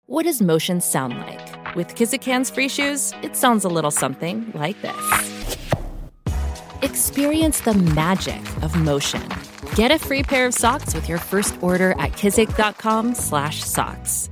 What does motion sound like? With Kizikans free shoes, it sounds a little something like this. Experience the magic of motion. Get a free pair of socks with your first order at kizik.com/socks.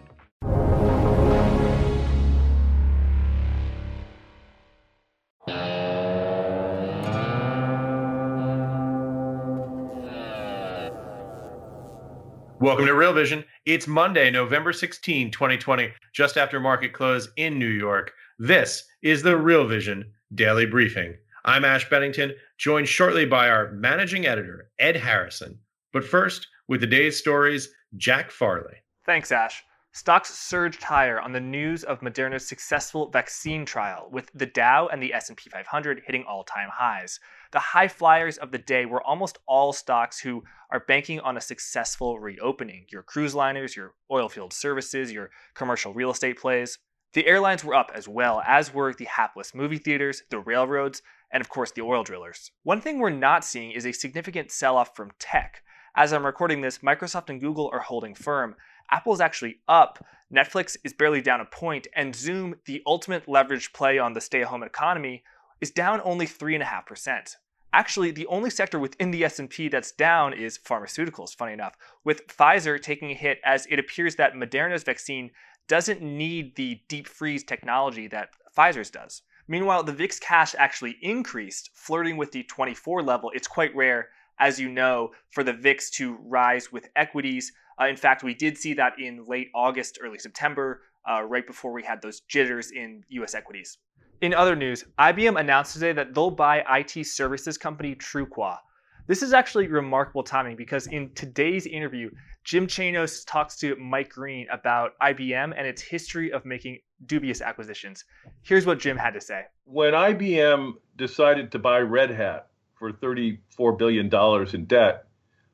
Welcome to Real Vision. It's Monday, November 16, 2020, just after market close in New York. This is the Real Vision Daily Briefing. I'm Ash Bennington, joined shortly by our managing editor, Ed Harrison. But first, with the day's stories, Jack Farley. Thanks, Ash. Stocks surged higher on the news of Moderna's successful vaccine trial, with the Dow and the S&P 500 hitting all-time highs. The high flyers of the day were almost all stocks who are banking on a successful reopening. Your cruise liners, your oilfield services, your commercial real estate plays. The airlines were up as were the hapless movie theaters, the railroads, and of course the oil drillers. One thing we're not seeing is a significant sell-off from tech. As I'm recording this, Microsoft and Google are holding firm. Apple's actually up, Netflix is barely down a point, and Zoom, the ultimate leveraged play on the stay-at-home economy, is down only 3.5%. Actually, the only sector within the S&P that's down is pharmaceuticals, funny enough, with Pfizer taking a hit as it appears that Moderna's vaccine doesn't need the deep freeze technology that Pfizer's does. Meanwhile, the VIX cash actually increased, flirting with the 24 level. It's quite rare, as you know, for the VIX to rise with equities. In fact, we did see that in late August, early September, right before we had those jitters in US equities. In other news, IBM announced today that they'll buy IT services company Truqua. This is actually remarkable timing because in today's interview, Jim Chanos talks to Mike Green about IBM and its history of making dubious acquisitions. Here's what Jim had to say. When IBM decided to buy Red Hat for $34 billion in debt,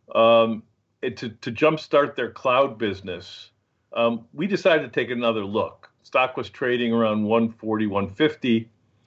to jumpstart their cloud business, we decided to take another look. Stock was trading around 140, 150.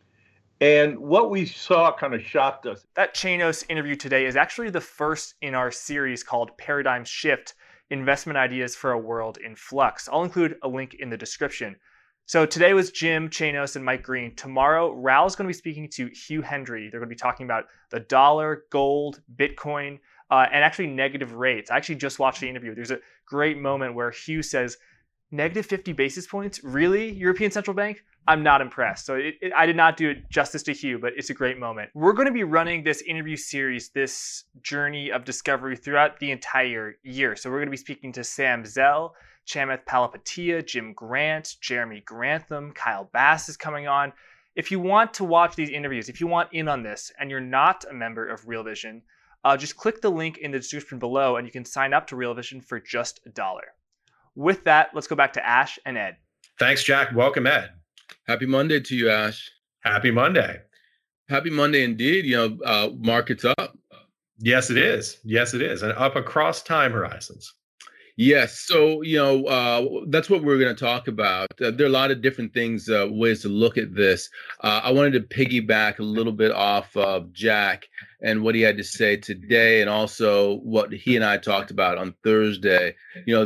And what we saw kind of shocked us. That Chanos interview today is actually the first in our series called Paradigm Shift, Investment Ideas for a World in Flux. I'll include a link in the description. So today was Jim Chanos and Mike Green. Tomorrow, Raul's going to be speaking to Hugh Hendry. They're going to be talking about the dollar, gold, Bitcoin, and actually negative rates. I actually just watched the interview. There's a great moment where Hugh says, negative 50 basis points? Really, European Central Bank? I'm not impressed. So I did not do it justice to Hugh, but it's a great moment. We're going to be running this interview series, this journey of discovery throughout the entire year. So we're going to be speaking to Sam Zell, Chamath Palihapitiya, Jim Grant, Jeremy Grantham, Kyle Bass is coming on. If you want to watch these interviews, if you want in on this, and you're not a member of Real Vision, just click the link in the description below and you can sign up to Real Vision for just $1. With that, let's go back to Ash and Ed. Thanks, Jack. Welcome, Ed. Happy Monday to you, Ash. Happy Monday. Happy Monday indeed. Market's up. Yes, it is. Yes, it is. And up across time horizons. Yes. So, that's what we're going to talk about. There are a lot of different things, ways to look at this. I wanted to piggyback a little bit off of Jack and what he had to say today, and also what he and I talked about on Thursday.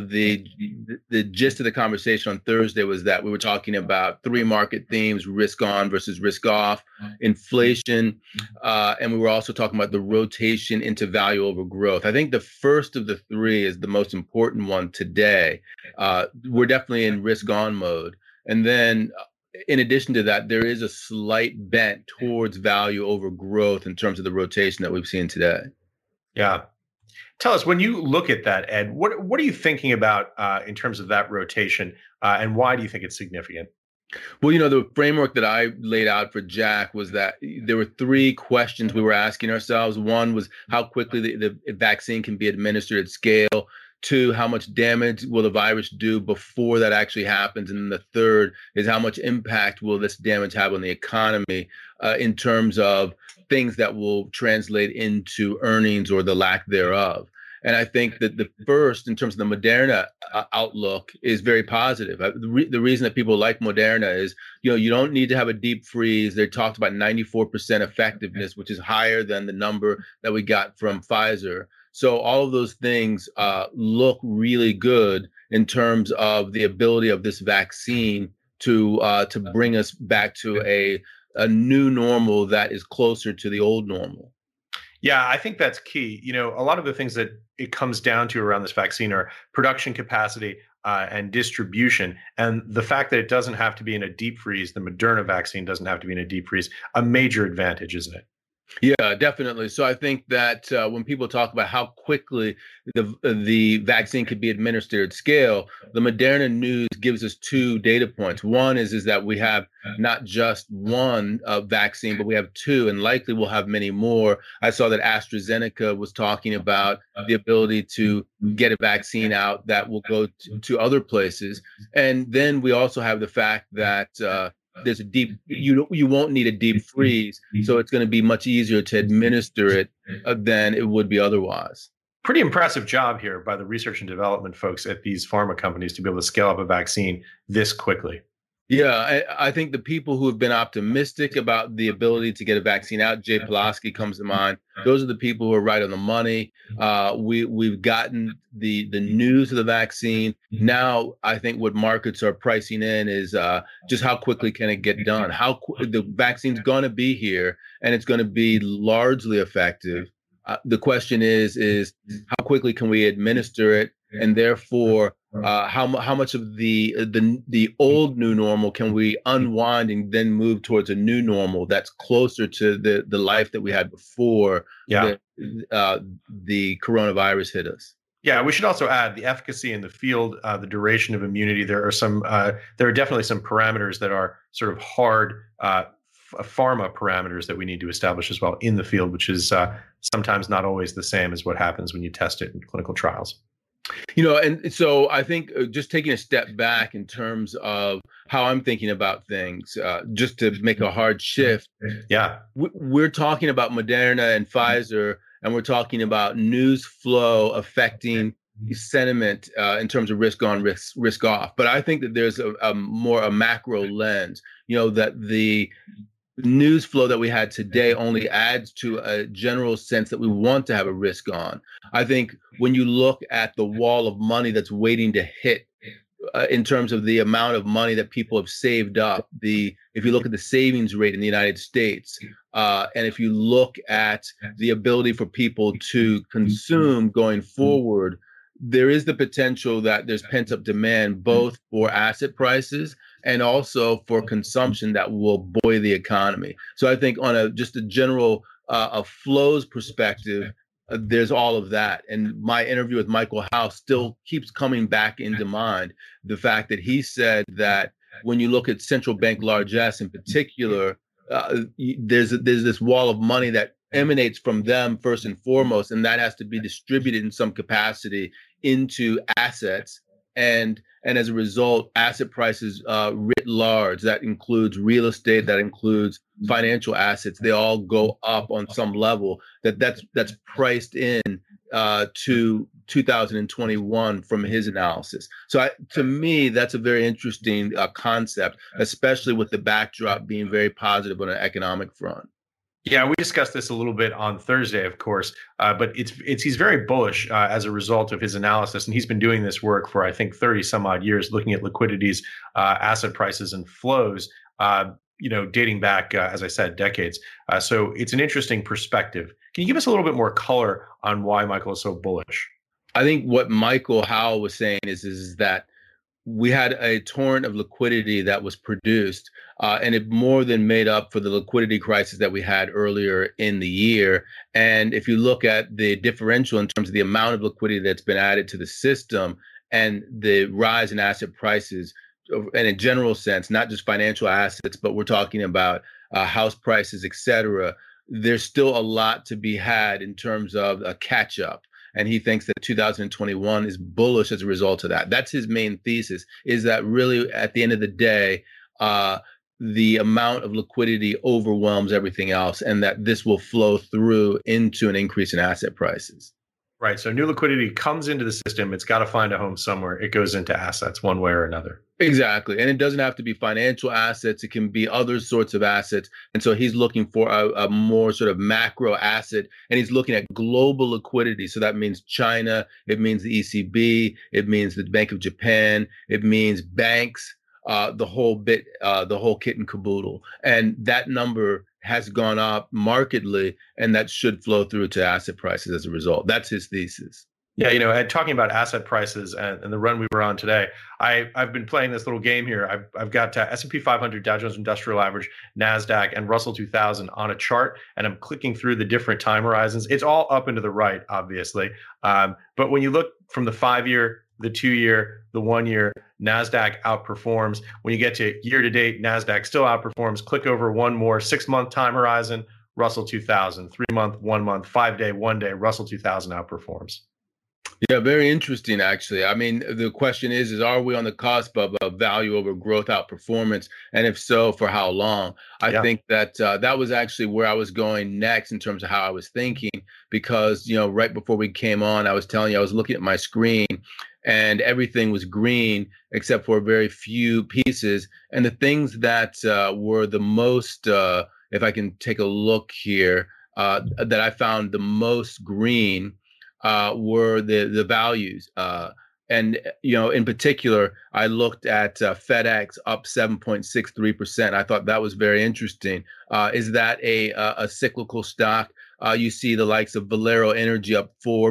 The gist of the conversation on Thursday was that we were talking about three market themes: risk on versus risk off, inflation, and we were also talking about the rotation into value over growth. I think the first of the three is the most important one today. We're definitely in risk on mode. And then in addition to that, there is a slight bent towards value over growth in terms of the rotation that we've seen today. Yeah. Tell us, when you look at that, Ed, what are you thinking about in terms of that rotation, and why do you think it's significant? Well, the framework that I laid out for Jack was that there were three questions we were asking ourselves. One was how quickly the vaccine can be administered at scale. Two, how much damage will the virus do before that actually happens? And then the third is how much impact will this damage have on the economy in terms of things that will translate into earnings or the lack thereof. And I think that the first, in terms of the Moderna outlook, is very positive. The reason that people like Moderna is, you don't need to have a deep freeze. They talked about 94% effectiveness, which is higher than the number that we got from Pfizer. So all of those things look really good. in terms of the ability of this vaccine to bring us back to a new normal that is closer to the old normal. Yeah, I think that's key. A lot of the things that it comes down to around this vaccine are production capacity and distribution. And the fact that it doesn't have to be in a deep freeze, the Moderna vaccine doesn't have to be in a deep freeze, a major advantage, isn't it? Yeah, definitely. So I think that when people talk about how quickly the vaccine could be administered at scale, the Moderna news gives us two data points. One is that we have not just one vaccine, but we have two, and likely we'll have many more. I saw that AstraZeneca was talking about the ability to get a vaccine out that will go to other places. And then we also have the fact that there's a deep, you won't need a deep freeze, so it's going to be much easier to administer it than it would be otherwise. Pretty impressive job here by the research and development folks at these pharma companies to be able to scale up a vaccine this quickly. Yeah, I think the people who have been optimistic about the ability to get a vaccine out, Jay Pulaski comes to mind. Those are the people who are right on the money. We've gotten the news of the vaccine. Now, I think what markets are pricing in is just how quickly can it get done? The vaccine's going to be here, and it's going to be largely effective. The question is how quickly can we administer it, and therefore how much of the old new normal can we unwind and then move towards a new normal that's closer to the life that we had before the coronavirus hit us. Yeah, we should also add the efficacy in the field, the duration of immunity. There are definitely some parameters that are sort of hard pharma parameters that we need to establish as well in the field, which is sometimes not always the same as what happens when you test it in clinical trials. And so I think just taking a step back in terms of how I'm thinking about things, just to make a hard shift. Yeah, we're talking about Moderna and Pfizer, and we're talking about news flow affecting sentiment in terms of risk on, risk off. But I think that there's a more macro lens, that the news flow that we had today only adds to a general sense that we want to have a risk on. I think when you look at the wall of money that's waiting to hit in terms of the amount of money that people have saved up, if you look at the savings rate in the United States, and if you look at the ability for people to consume going forward, there is the potential that there's pent-up demand both for asset prices and also for consumption that will buoy the economy. So I think on just a general a flows perspective, there's all of that. And my interview with Michael House still keeps coming back into mind. The fact that he said that when you look at central bank largesse in particular, there's this wall of money that emanates from them first and foremost, and that has to be distributed in some capacity into assets. And as a result, asset prices writ large, that includes real estate, that includes financial assets, they all go up on some level that's priced in to 2021 from his analysis. So to me, that's a very interesting concept, especially with the backdrop being very positive on an economic front. Yeah, we discussed this a little bit on Thursday, of course, but he's very bullish as a result of his analysis, and he's been doing this work for I think 30 some odd years, looking at liquidities, asset prices, and flows, dating back, as I said, decades. So it's an interesting perspective. Can you give us a little bit more color on why Michael is so bullish? I think what Michael Howell was saying is that we had a torrent of liquidity that was produced, and it more than made up for the liquidity crisis that we had earlier in the year. And if you look at the differential in terms of the amount of liquidity that's been added to the system and the rise in asset prices, in a general sense, not just financial assets, but we're talking about house prices, et cetera, there's still a lot to be had in terms of a catch up. And he thinks that 2021 is bullish as a result of that. That's his main thesis, is that really at the end of the day, the amount of liquidity overwhelms everything else, and that this will flow through into an increase in asset prices. Right. So new liquidity comes into the system. It's got to find a home somewhere. It goes into assets one way or another. Exactly. And it doesn't have to be financial assets. It can be other sorts of assets. And so he's looking for a more sort of macro asset, and he's looking at global liquidity. So that means China, it means the ECB, it means the Bank of Japan, it means banks, the whole kit and caboodle. And that number has gone up markedly, and that should flow through to asset prices as a result. That's his thesis. Yeah, and talking about asset prices and the run we were on today, I've been playing this little game here. I've got S&P 500, Dow Jones Industrial Average, NASDAQ, and Russell 2000 on a chart, and I'm clicking through the different time horizons. It's all up and to the right, obviously. But when you look from the 5-year, the 2-year, the 1-year, NASDAQ outperforms. When you get to year to date, NASDAQ still outperforms. Click over one more 6-month time horizon, Russell 2000, 3-month, 1 month, 5-day, 1 day, Russell 2000 outperforms. Yeah, very interesting, actually. I mean, the question is are we on the cusp of a value over growth outperformance? And if so, for how long? I think that that was actually where I was going next in terms of how I was thinking, because, right before we came on, I was telling you, I was looking at my screen and everything was green except for very few pieces. And the things that were the most, if I can take a look here, that I found the most green were the values. And, in particular, I looked at FedEx up 7.63%. I thought that was very interesting. Is that a cyclical stock? You see the likes of Valero Energy up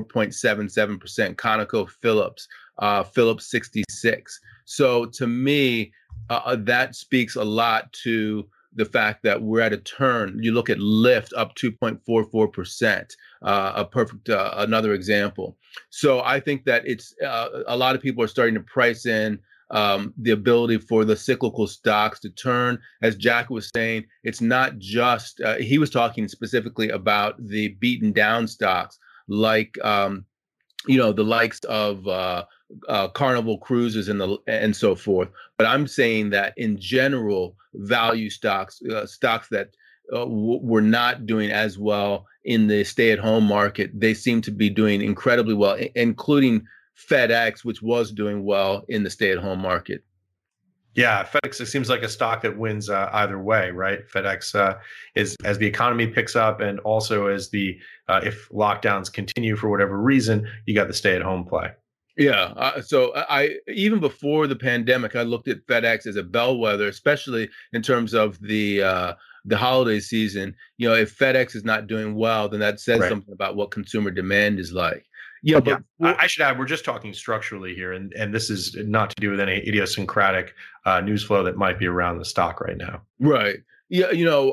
4.77%, ConocoPhillips, Phillips 66. So to me, that speaks a lot to the fact that we're at a turn. You look at Lyft up 2.44%, another example. So I think that it's a lot of people are starting to price in the ability for the cyclical stocks to turn. As Jack was saying, it's not just, he was talking specifically about the beaten down stocks like, the likes of Carnival Cruises and so forth. But I'm saying that in general, value stocks, stocks that were not doing as well in the stay-at-home market, they seem to be doing incredibly well, including FedEx, which was doing well in the stay-at-home market. Yeah, FedEx, it seems like a stock that wins either way, right? FedEx is, as the economy picks up, and also as if lockdowns continue for whatever reason, you got the stay-at-home play. Yeah. So I even before the pandemic, I looked at FedEx as a bellwether, especially in terms of the holiday season. If FedEx is not doing well, then that says something about what consumer demand is like. But I should add, we're just talking structurally here, and this is not to do with any idiosyncratic news flow that might be around the stock right now. Right. Yeah.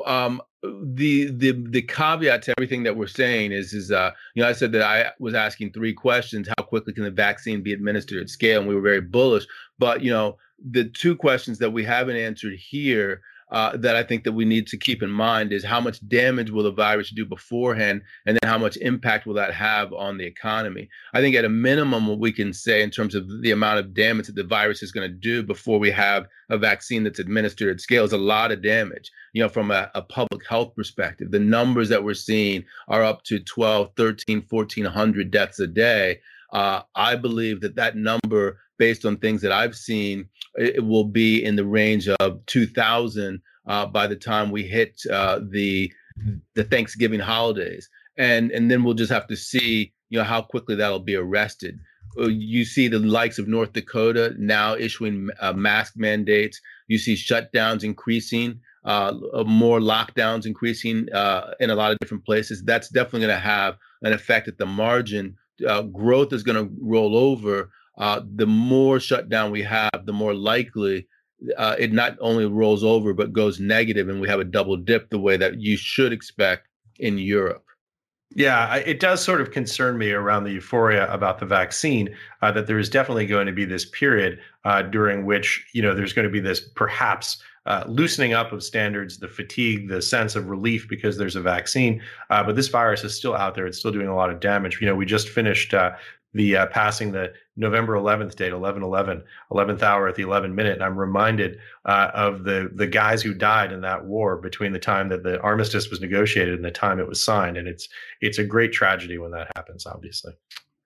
The caveat to everything that we're saying is I said that I was asking 3 questions: how quickly can the vaccine be administered at scale? And we were very bullish. But the 2 questions that we haven't answered here that I think that we need to keep in mind is how much damage will the virus do beforehand, and then how much impact will that have on the economy? I think at a minimum, what we can say in terms of the amount of damage that the virus is going to do before we have a vaccine that's administered at scale is a lot of damage. From a public health perspective, the numbers that we're seeing are up to 12, 13, 1,400 deaths a day. I believe that number, based on things that I've seen, it will be in the range of 2,000 by the time we hit the Thanksgiving holidays, and then we'll just have to see how quickly that'll be arrested. You see the likes of North Dakota now issuing mask mandates. You see shutdowns increasing, more lockdowns increasing in a lot of different places. That's definitely going to have an effect at the margin. Growth is going to roll over. The more shutdown we have, the more likely it not only rolls over, but goes negative, and we have a double dip the way that you should expect in Europe. Yeah, it does sort of concern me around the euphoria about the vaccine, that there is definitely going to be this period during which, there's going to be this perhaps loosening up of standards, the fatigue, the sense of relief because there's a vaccine. But this virus is still out there. It's still doing a lot of damage. We just finished passing the November 11th date, 11/11, 11th hour at the 11 minute. And I'm reminded of the guys who died in that war between the time that the armistice was negotiated and the time it was signed. And it's a great tragedy when that happens, obviously.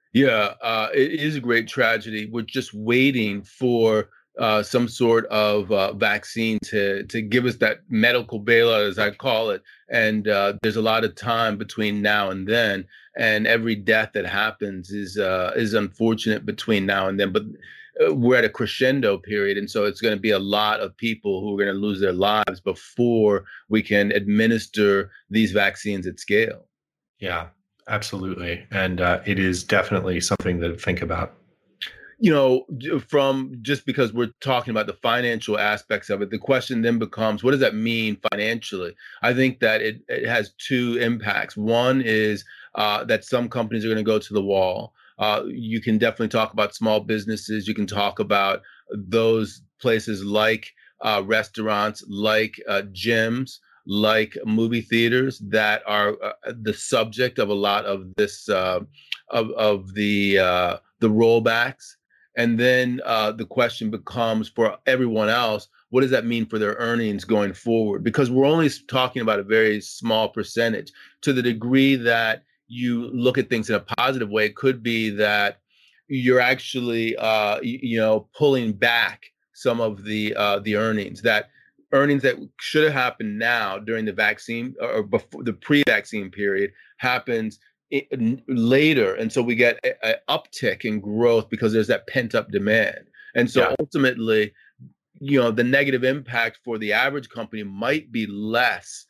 Yeah, it is a great tragedy. We're just waiting for some sort of vaccine to give us that medical bailout, as I call it. And there's a lot of time between now and then, and every death that happens is unfortunate between now and then. But we're at a crescendo period, and so it's going to be a lot of people who are going to lose their lives before we can administer these vaccines at scale. Yeah, absolutely. And it is definitely something to think about. From just because we're talking about the financial aspects of it, the question then becomes, what does that mean financially? I think that it has two impacts. One is that some companies are going to go to the wall. You can definitely talk about small businesses. You can talk about those places like restaurants, like gyms, like movie theaters that are the subject of a lot of this of the rollbacks. And then the question becomes for everyone else, what does that mean for their earnings going forward? Because we're only talking about a very small percentage. To the degree that you look at things in a positive way, it could be that you're actually, pulling back some of the earnings that should have happened now during the vaccine or before the pre-vaccine period happens later, and so we get an uptick in growth because there's that pent up demand. And so ultimately, the negative impact for the average company might be less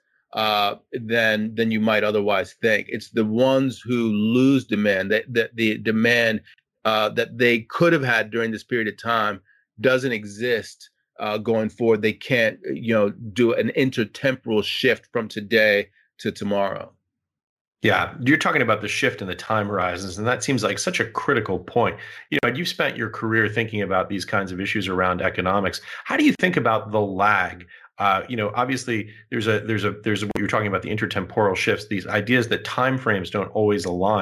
than you might otherwise think. It's the ones who lose demand, that the demand that they could have had during this period of time doesn't exist going forward. They can't do an intertemporal shift from today to tomorrow. Yeah, you're talking about the shift in the time horizons, and that seems like such a critical point. You've spent your career thinking about these kinds of issues around economics. How do you think about the lag? Obviously, there's what you're talking about, the intertemporal shifts, these ideas that time frames don't always align.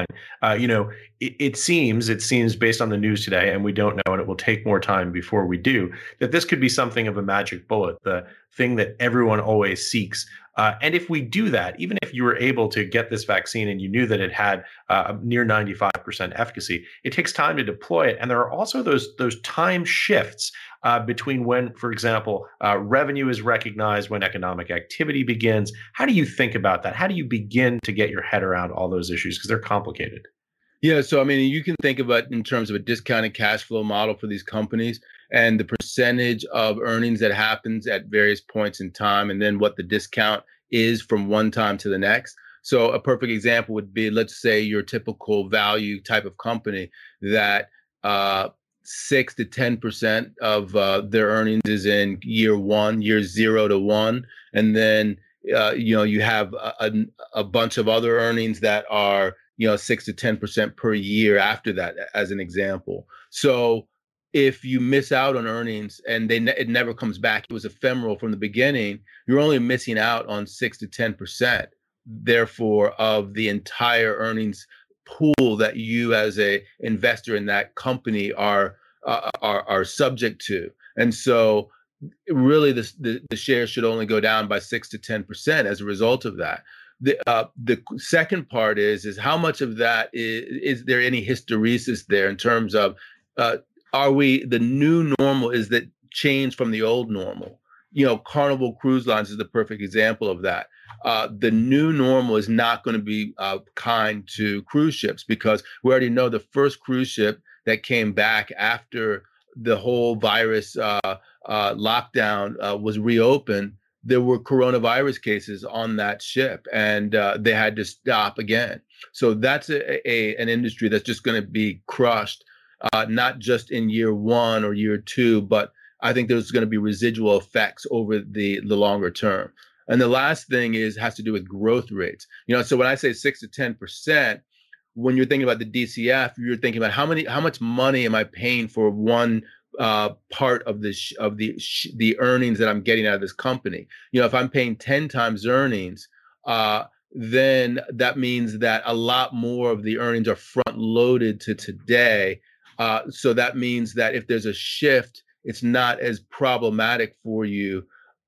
It seems based on the news today, and we don't know, and it will take more time before we do, that this could be something of a magic bullet, the thing that everyone always seeks. And if we do that, even if you were able to get this vaccine and you knew that it had near 95% efficacy, it takes time to deploy it. And there are also those time shifts between when, for example, revenue is recognized, when economic activity begins. How do you think about that? How do you begin to get your head around all those issues? Because they're complicated. Yeah, so I mean, you can think about in terms of a discounted cash flow model for these companies and the percentage of earnings that happens at various points in time, and then what the discount is from one time to the next. So a perfect example would be, let's say, your typical value type of company that 6 to 10% of their earnings is in year 0 to 1, and then you have a bunch of other earnings that are 6 to 10% per year after that, as an example. So if you miss out on earnings and it never comes back, it was ephemeral from the beginning, you're only missing out on 6 to 10%, therefore, of the entire earnings pool that you as a investor in that company are subject to. And so really the shares should only go down by 6 to 10% as a result of that. The second part is how much of that is there any hysteresis there in terms of are we the new normal? Is that change from the old normal? Carnival Cruise Lines is the perfect example of that. The new normal is not going to be kind to cruise ships, because we already know the first cruise ship that came back after the whole virus lockdown was reopened, there were coronavirus cases on that ship, and they had to stop again. So that's an industry that's just going to be crushed, not just in year 1 or year 2, but I think there's going to be residual effects over the longer term. And the last thing has to do with growth rates. So when I say 6 to 10%, when you're thinking about the DCF, you're thinking about how much money am I paying for one part of the earnings that I'm getting out of this company. If I'm paying 10 times earnings, then that means that a lot more of the earnings are front loaded to today. So that means that if there's a shift, it's not as problematic for you.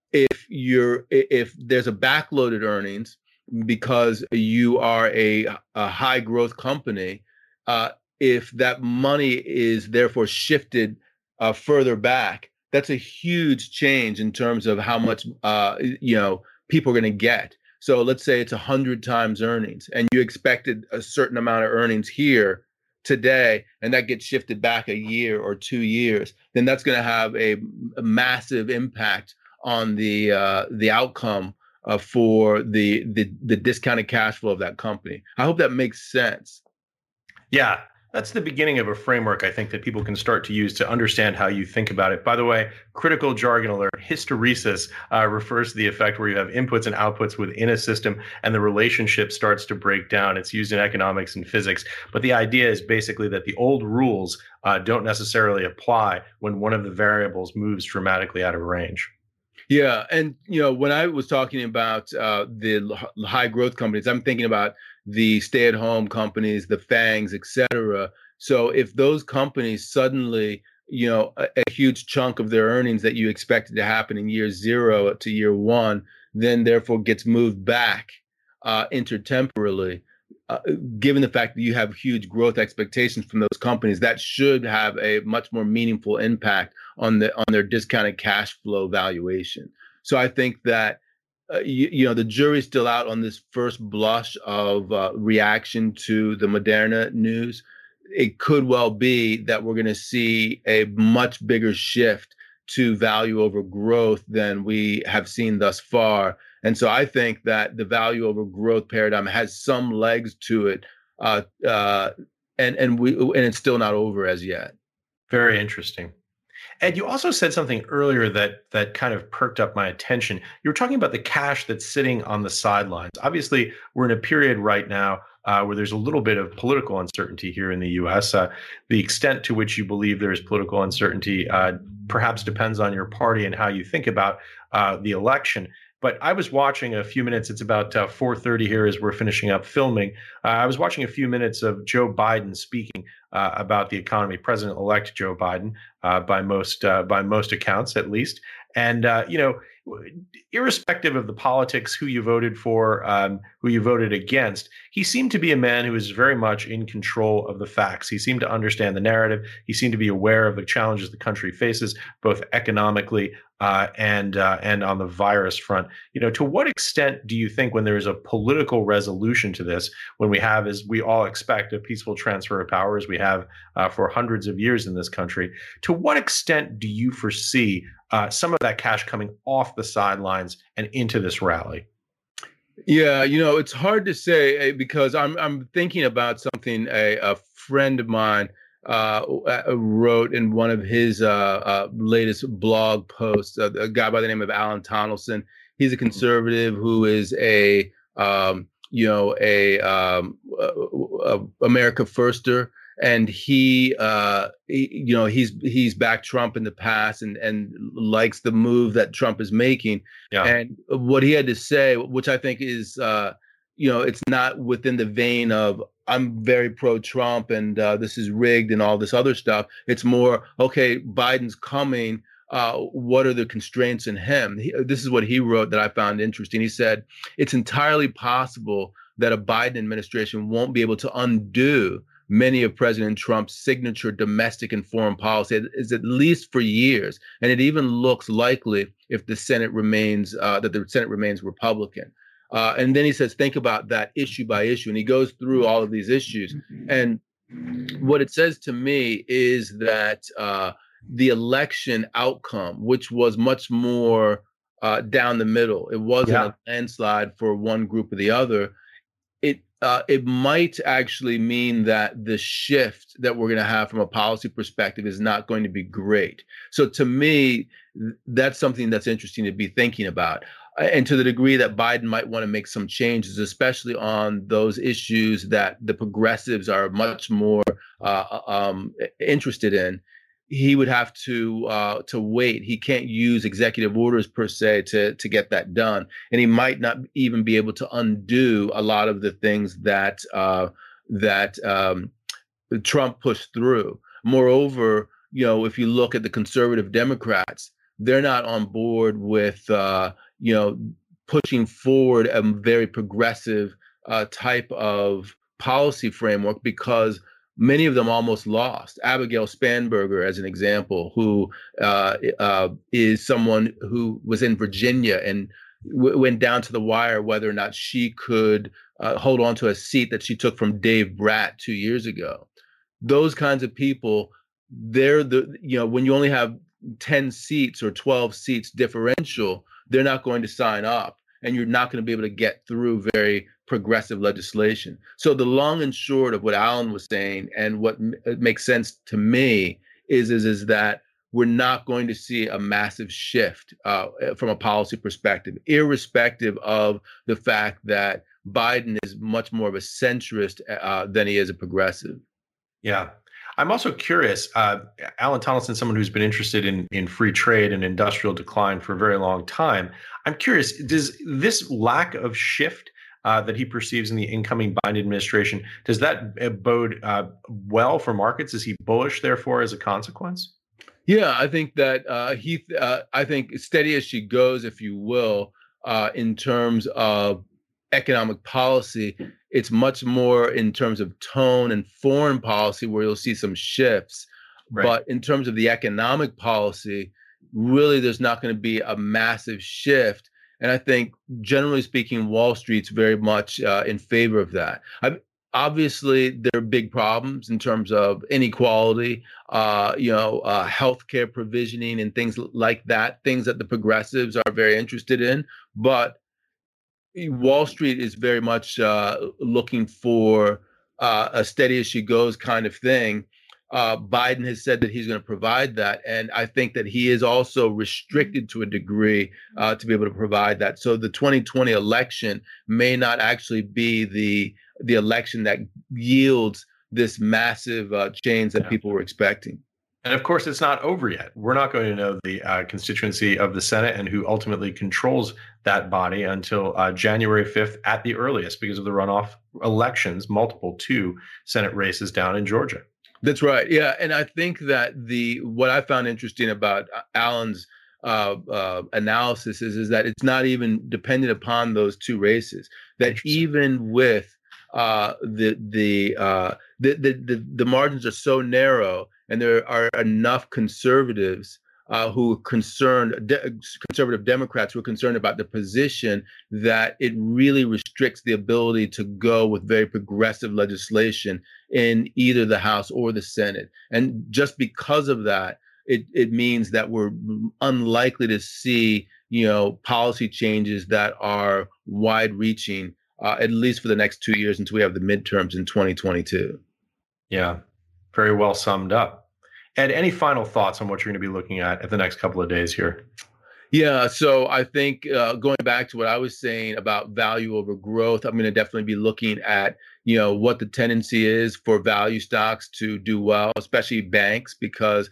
If there's a backloaded earnings because you are a high growth company, if that money is therefore shifted further back, that's a huge change in terms of how much people are going to get. So let's say it's 100 times earnings, and you expected a certain amount of earnings here today, and that gets shifted back a year or 2 years. Then that's going to have a massive impact on the outcome for the discounted cash flow of that company. I hope that makes sense. Yeah, that's the beginning of a framework, I think, that people can start to use to understand how you think about it. By the way, critical jargon alert, hysteresis refers to the effect where you have inputs and outputs within a system and the relationship starts to break down. It's used in economics and physics. But the idea is basically that the old rules don't necessarily apply when one of the variables moves dramatically out of range. Yeah. And, when I was talking about the high growth companies, I'm thinking about the stay-at-home companies, the FANGs, et cetera. So if those companies suddenly, a huge chunk of their earnings that you expected to happen in year 0 to year 1, then therefore gets moved back intertemporally, given the fact that you have huge growth expectations from those companies, that should have a much more meaningful impact on their discounted cash flow valuation. So I think that the jury's still out on this first blush of reaction to the Moderna news. It could well be that we're going to see a much bigger shift to value over growth than we have seen thus far. And so I think that the value over growth paradigm has some legs to it, and it's still not over as yet. Very interesting. Ed, you also said something earlier that kind of perked up my attention. You were talking about the cash that's sitting on the sidelines. Obviously, we're in a period right now where there's a little bit of political uncertainty here in the U.S. The extent to which you believe there is political uncertainty perhaps depends on your party and how you think about the election. But I was watching a few minutes. It's about 4:30 here as we're finishing up filming. I was watching a few minutes of Joe Biden speaking about the economy, President-elect Joe Biden, by most accounts, at least. And irrespective of the politics, who you voted for, who you voted against, he seemed to be a man who was very much in control of the facts. He seemed to understand the narrative. He seemed to be aware of the challenges the country faces, both economically and on the virus front. To what extent do you think, when there is a political resolution to this, when we have, as we all expect, a peaceful transfer of power, as we have for hundreds of years in this country, to what extent do you foresee some of that cash coming off the sidelines and into this rally? Yeah, it's hard to say because I'm thinking about something a friend of mine wrote in one of his latest blog posts. A guy by the name of Alan Tonelson. He's a conservative who is a America Firster. And he's backed Trump in the past and likes the move that Trump is making. Yeah. And what he had to say, which I think is, it's not within the vein of I'm very pro-Trump and this is rigged and all this other stuff. It's more, okay, Biden's coming. What are the constraints in him? This is what he wrote that I found interesting. He said, it's entirely possible that a Biden administration won't be able to undo many of President Trump's signature domestic and foreign policy, is at least for years. And it even looks likely if the Senate remains, that the Senate remains Republican. And then he says, think about that issue by issue. And he goes through all of these issues. And what it says to me is that the election outcome, which was much more down the middle, it wasn't a landslide for one group or the other. It might actually mean that the shift that we're going to have from a policy perspective is not going to be great. So to me, that's something that's interesting to be thinking about. And to the degree that Biden might want to make some changes, especially on those issues that the progressives are much more interested in, he would have to wait. He can't use executive orders per se to get that done, and he might not even be able to undo a lot of the things that Trump pushed through. Moreover, if you look at the conservative Democrats, they're not on board with pushing forward a very progressive type of policy framework because many of them almost lost. Abigail Spanberger, as an example, who is someone who was in Virginia and went down to the wire whether or not she could hold on to a seat that she took from Dave Bratt 2 years ago. Those kinds of people, they're when you only have 10 seats or 12 seats differential, they're not going to sign up, and you're not going to be able to get through very progressive legislation. So the long and short of what Alan was saying, and what makes sense to me, is that we're not going to see a massive shift from a policy perspective, irrespective of the fact that Biden is much more of a centrist than he is a progressive. Yeah. I'm also curious, Alan Tomlinson, someone who's been interested in free trade and industrial decline for a very long time. I'm curious, does this lack of shift that he perceives in the incoming Biden administration, does that bode well for markets? Is he bullish, therefore, as a consequence? Yeah, I think that I think steady as she goes, if you will, in terms of economic policy. It's much more in terms of tone and foreign policy where you'll see some shifts. Right. But in terms of the economic policy, really, there's not going to be a massive shift. And I think, generally speaking, Wall Street's very much in favor of that. Obviously, there are big problems in terms of inequality, healthcare provisioning and things like that, things that the progressives are very interested in. But Wall Street is very much looking for a steady as she goes kind of thing. Biden has said that he's going to provide that. And I think that he is also restricted to a degree to be able to provide that. So the 2020 election may not actually be the election that yields this massive change that people were expecting. And of course, it's not over yet. We're not going to know the constituency of the Senate and who ultimately controls that body until January 5th at the earliest, because of the runoff elections, multiple 2 Senate races down in Georgia. That's right. Yeah. And I think that what I found interesting about Alan's analysis is that it's not even dependent upon those 2 races, that even with the margins are so narrow, and there are enough conservatives who are concerned, conservative Democrats who are concerned about the position, that it really restricts the ability to go with very progressive legislation in either the House or the Senate. And just because of that, it means that we're unlikely to see, policy changes that are wide-reaching, at least for the next 2 years until we have the midterms in 2022. Yeah, very well summed up. Ed, any final thoughts on what you're going to be looking at the next couple of days here? Yeah, so I think going back to what I was saying about value over growth, I'm going to definitely be looking at, what the tendency is for value stocks to do well, especially banks, because,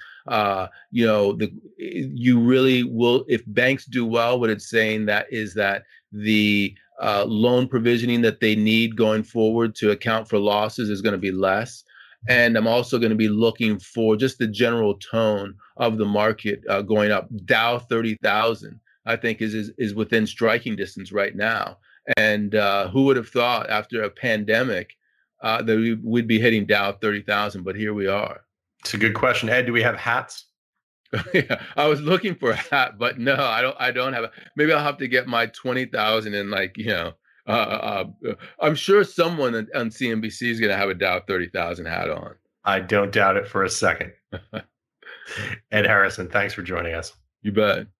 you really will, if banks do well, what it's saying that is that the loan provisioning that they need going forward to account for losses is going to be less. And I'm also going to be looking for just the general tone of the market going up. Dow 30,000, I think, is within striking distance right now. And who would have thought after a pandemic that we'd be hitting Dow 30,000? But here we are. It's a good question. Ed, do we have hats? Yeah, I was looking for a hat, but no, I don't have. Maybe I'll have to get my 20,000 and I'm sure someone on CNBC is going to have a Dow 30,000 hat on. I don't doubt it for a second. Ed Harrison, thanks for joining us. You bet.